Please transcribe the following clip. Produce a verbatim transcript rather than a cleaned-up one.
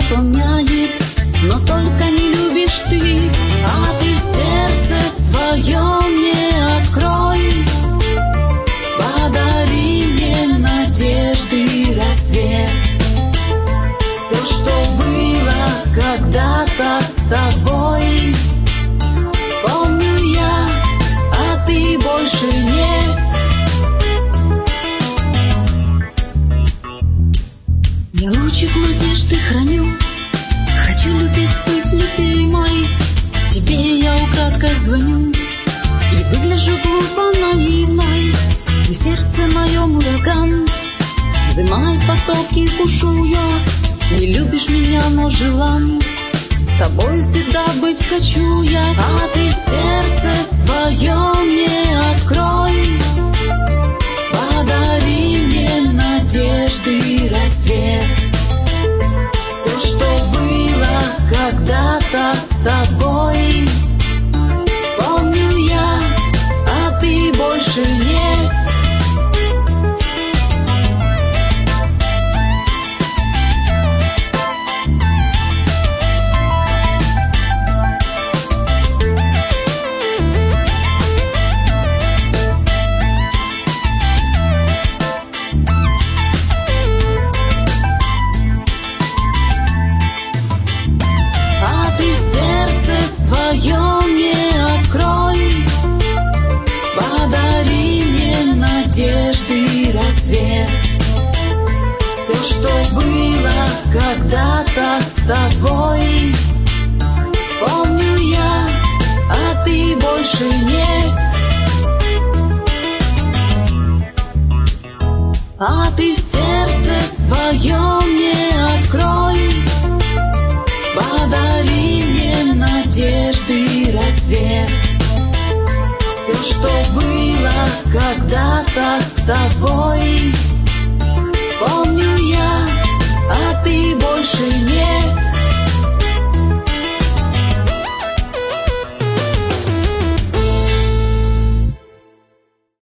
наполняет, но только не любишь ты. А ты сердце свое мне открой, подари мне надежды рассвет. Все, что было когда-то с тобой, помню я, а ты больше нет. Я лучик надежды храню, хочу любить, быть любимой. Тебе я украдкой звоню и выгляжу глупо наивной. И сердце моем ураган взымает потоки, кушу я. Не любишь меня, но желан с тобой всегда быть хочу я. А ты сердце свое мне открой, подари мне надежды рассвет. Все, что было когда-то с тобой, помню я, а ты больше нет. Свое мне открой, подари мне надежды рассвет. Все, что было когда-то с тобой, помню я, а ты больше нет. А ты сердце свое мне открой, подари мне надежды рассвет. Все, что было когда-то с тобой, помню я, а ты больше нет.